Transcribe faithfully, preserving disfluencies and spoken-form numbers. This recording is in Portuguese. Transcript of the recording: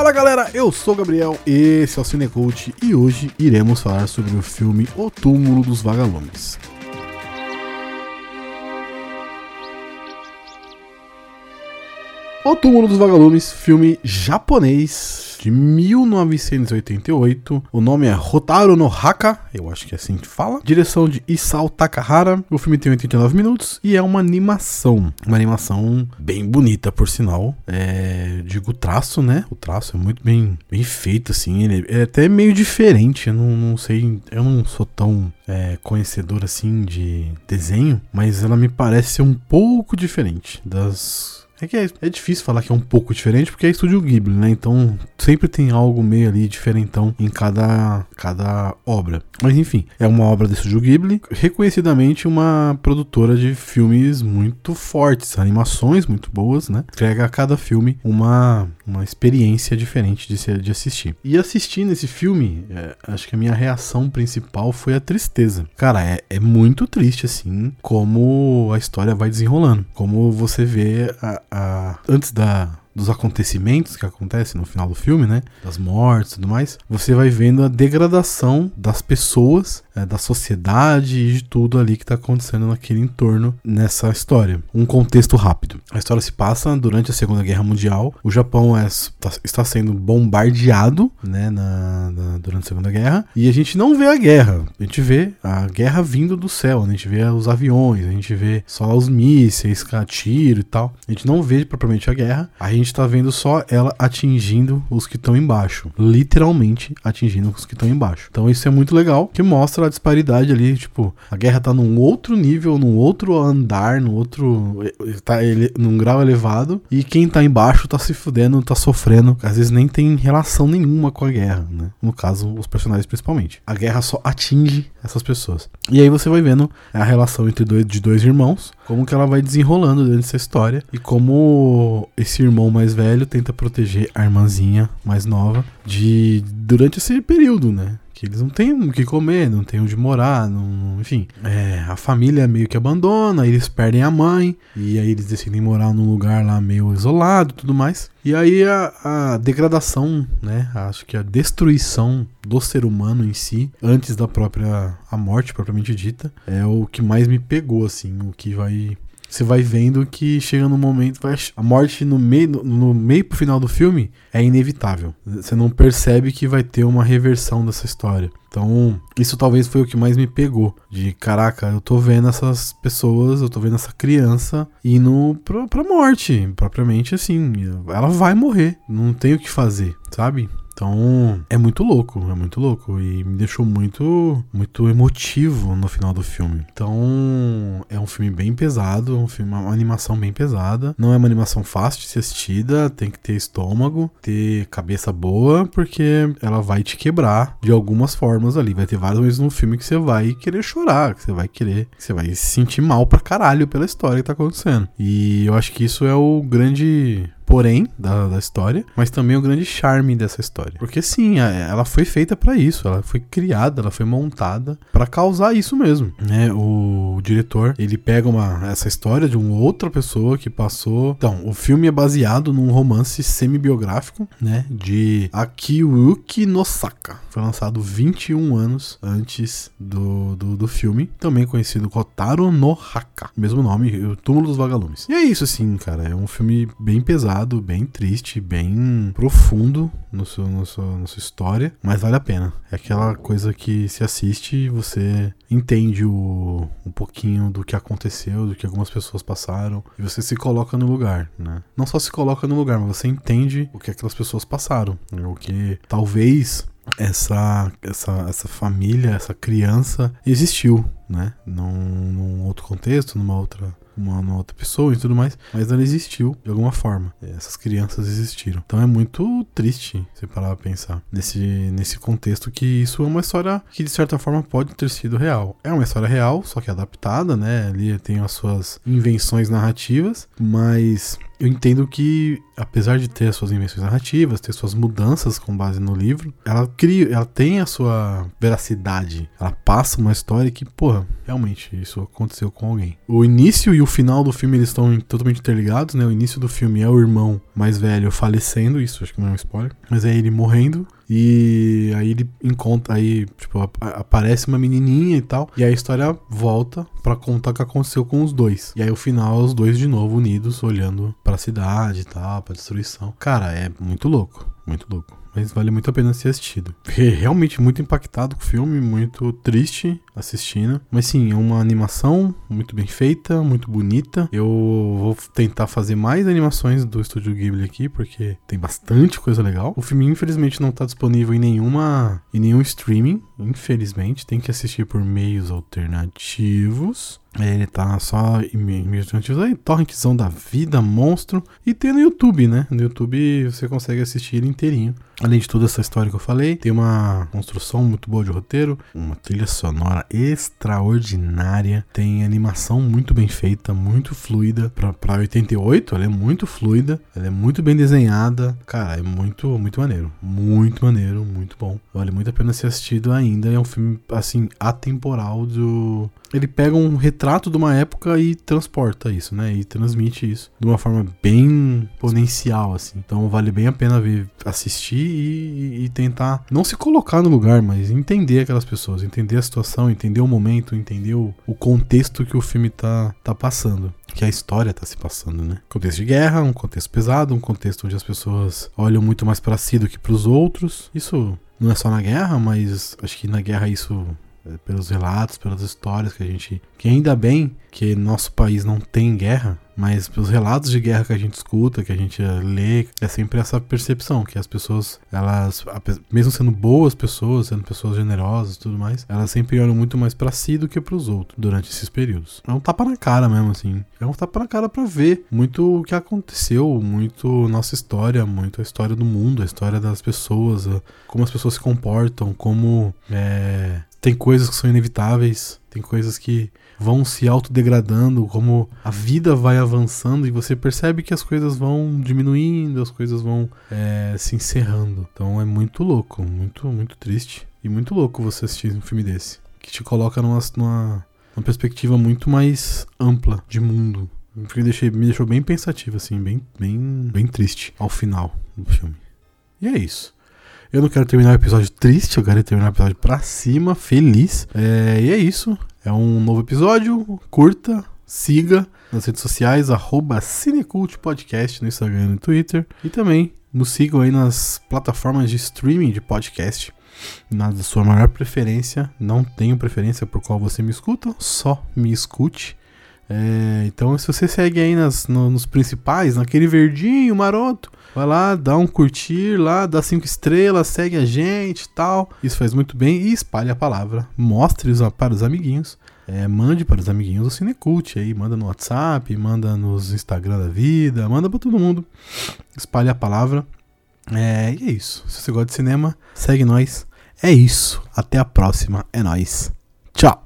Fala galera, eu sou o Gabriel, esse é o Cinecult e hoje iremos falar sobre o filme O Túmulo dos Vagalumes. O Túmulo dos Vagalumes, filme japonês de mil novecentos e oitenta e oito. O nome é Hotaru no Haka, eu acho que é assim que fala. Direção de Isao Takahara. O filme tem oitenta e nove minutos e é uma animação. Uma animação bem bonita, por sinal. É, digo o traço, né? O traço é muito bem, bem feito, assim. Ele é até meio diferente. Eu não, não sei, eu não sou tão é, conhecedor assim de desenho, mas ela me parece ser um pouco diferente das... É que é, é difícil falar que é um pouco diferente, porque é Estúdio Ghibli, né? Então sempre tem algo meio ali diferentão em cada, cada obra. Mas enfim, é uma obra do Estúdio Ghibli, reconhecidamente uma produtora de filmes muito fortes, animações muito boas, né? Entrega a cada filme uma, uma experiência diferente de, se, de assistir. E assistindo esse filme, é, acho que a minha reação principal foi a tristeza. Cara, é, é muito triste, assim, como a história vai desenrolando. Como você vê a A, antes da, dos acontecimentos que acontecem no final do filme, né? Das mortes e tudo mais, você vai vendo a degradação das pessoas, é, da sociedade e de tudo ali que tá acontecendo naquele entorno nessa história. Um contexto rápido. A história se passa durante a Segunda Guerra Mundial. O Japão é, tá, está sendo bombardeado, né? Na, na, durante a Segunda Guerra. E a gente não vê a guerra. A gente vê a guerra vindo do céu. A gente vê os aviões. A gente vê só os mísseis, tiro e tal. A gente não vê propriamente a guerra. A gente A gente tá vendo só ela atingindo os que estão embaixo. Literalmente atingindo os que estão embaixo. Então isso é muito legal, que mostra a disparidade ali, tipo, a guerra tá num outro nível, num outro andar, num outro... tá ele, num grau elevado, e quem tá embaixo tá se fudendo, tá sofrendo, às vezes nem tem relação nenhuma com a guerra, né? No caso, os personagens principalmente. A guerra só atinge essas pessoas. E aí você vai vendo a relação entre dois, de dois irmãos, como que ela vai desenrolando dentro dessa história, e como esse irmão mais velho tenta proteger a irmãzinha mais nova de durante esse período, né? Que eles não têm o que comer, não têm onde morar, não, enfim. É, a família meio que abandona, eles perdem a mãe, e aí eles decidem morar num lugar lá meio isolado e tudo mais. E aí a, a degradação, né? Acho que a destruição do ser humano em si, antes da própria a morte propriamente dita, é o que mais me pegou, assim, o que vai... Você vai vendo que chega no momento, vai, a morte no meio, no, no meio pro final do filme é inevitável. Você não percebe que vai ter uma reversão dessa história. Então, isso talvez foi o que mais me pegou. De, caraca, eu tô vendo essas pessoas, eu tô vendo essa criança indo pra, pra morte. Propriamente assim, ela vai morrer. Não tem o que fazer, sabe? Então, é muito louco, é muito louco. E me deixou muito, muito emotivo no final do filme. Então, é um filme bem pesado, um filme, uma animação bem pesada. Não é uma animação fácil de ser assistida, tem que ter estômago, ter cabeça boa, porque ela vai te quebrar de algumas formas ali. Vai ter várias vezes no filme que você vai querer chorar, que você vai querer, que você vai se sentir mal pra caralho pela história que tá acontecendo. E eu acho que isso é o grande... porém, da, da história, mas também o grande charme dessa história. Porque sim, ela foi feita pra isso, ela foi criada, ela foi montada pra causar isso mesmo, né? O diretor, ele pega uma, essa história de uma outra pessoa que passou... Então, o filme é baseado num romance semi-biográfico, né? De Akiyuki Nosaka. Foi lançado vinte e um anos antes do, do, do filme, também conhecido como Hotaru no Haka. Mesmo nome, O Túmulo dos Vagalumes. E é isso, assim, cara, é um filme bem pesado, bem triste, bem profundo no seu, no seu, na sua história, mas vale a pena. É aquela coisa que se assiste e você entende o, um pouquinho do que aconteceu, do que algumas pessoas passaram, e você se coloca no lugar, né? Não só se coloca no lugar, mas você entende o que aquelas pessoas passaram, né? O que talvez essa, essa, essa família, essa criança existiu, né? Num, num outro contexto, numa outra... Uma, uma outra pessoa e tudo mais, mas ela existiu de alguma forma. Essas crianças existiram. Então é muito triste você parar pra pensar nesse, nesse contexto, que isso é uma história que de certa forma pode ter sido real. É uma história real, só que adaptada, né? Ali tem as suas invenções narrativas, mas eu entendo que, apesar de ter as suas invenções narrativas, ter suas mudanças com base no livro, ela cria, ela tem a sua veracidade. Ela passa uma história que, porra, realmente isso aconteceu com alguém. O início e o final do filme, eles estão totalmente interligados, né? O início do filme é o irmão mais velho falecendo, isso acho que não é um spoiler, mas é ele morrendo. E aí ele encontra, aí tipo, aparece uma menininha e tal, e aí a história volta pra contar o que aconteceu com os dois. E aí o final, os dois de novo unidos, olhando pra cidade e tal, pra destruição. Cara, é muito louco, muito louco. Mas vale muito a pena ser assistido. Fiquei realmente muito impactado com o filme, muito triste assistindo. Mas sim, é uma animação muito bem feita, muito bonita. Eu vou tentar fazer mais animações do Estúdio Ghibli aqui, porque tem bastante coisa legal. O filme, infelizmente, não está disponível em nenhuma, em nenhum streaming. Infelizmente, tem que assistir por meios alternativos. Ele tá só em meios alternativos aí, torrentzão da vida, monstro. E tem no YouTube, né? No YouTube você consegue assistir ele inteirinho. Além de toda essa história que eu falei, tem uma construção muito boa de roteiro, uma trilha sonora extraordinária, tem animação muito bem feita, muito fluida. Pra, pra oitenta e oito, ela é muito fluida, ela é muito bem desenhada. Cara, é muito, muito maneiro. Muito maneiro, muito bom. Vale muito a pena ser assistido ainda. É um filme, assim, atemporal do... Ele pega um retrato de uma época e transporta isso, né? E transmite isso de uma forma bem exponencial, assim. Então vale bem a pena ver, assistir e, e tentar não se colocar no lugar, mas entender aquelas pessoas, entender a situação, entender o momento, entender o, o contexto que o filme tá, tá passando. Que a história tá se passando, né? Contexto de guerra, um contexto pesado, um contexto onde as pessoas olham muito mais para si do que para os outros. Isso não é só na guerra, mas acho que na guerra isso... pelos relatos, pelas histórias que a gente... Que ainda bem que nosso país não tem guerra, mas pelos relatos de guerra que a gente escuta, que a gente lê, é sempre essa percepção, que as pessoas, elas, mesmo sendo boas pessoas, sendo pessoas generosas e tudo mais, elas sempre olham muito mais pra si do que pros outros durante esses períodos. É um tapa na cara mesmo, assim. É um tapa na cara pra ver muito o que aconteceu, muito nossa história, muito a história do mundo, a história das pessoas, como as pessoas se comportam, como... É... Tem coisas que são inevitáveis, tem coisas que vão se autodegradando, como a vida vai avançando e você percebe que as coisas vão diminuindo, as coisas vão é, se encerrando. Então é muito louco, muito, muito triste e muito louco você assistir um filme desse, que te coloca numa, numa, numa perspectiva muito mais ampla de mundo. Porque deixei, me deixou bem pensativo, assim, bem, bem, bem triste ao final do filme. E é isso. Eu não quero terminar o episódio triste, eu quero terminar o episódio pra cima, feliz. É, e é isso. É um novo episódio. Curta, siga nas redes sociais, arroba Cinecult Podcast no Instagram e no Twitter. E também nos sigam aí nas plataformas de streaming de podcast. Na sua maior preferência. Não tenho preferência por qual você me escuta, só me escute. É, então, se você segue aí nas, no, nos principais, naquele verdinho maroto, vai lá, dá um curtir lá, dá cinco estrelas, segue a gente e tal. Isso faz muito bem e espalhe a palavra. Mostre-os para os amiguinhos. É, mande para os amiguinhos do Cinecult aí. Manda no WhatsApp, manda nos Instagram da vida, manda para todo mundo. Espalhe a palavra. É, e é isso. Se você gosta de cinema, segue nós. É isso. Até a próxima. É nóis. Tchau.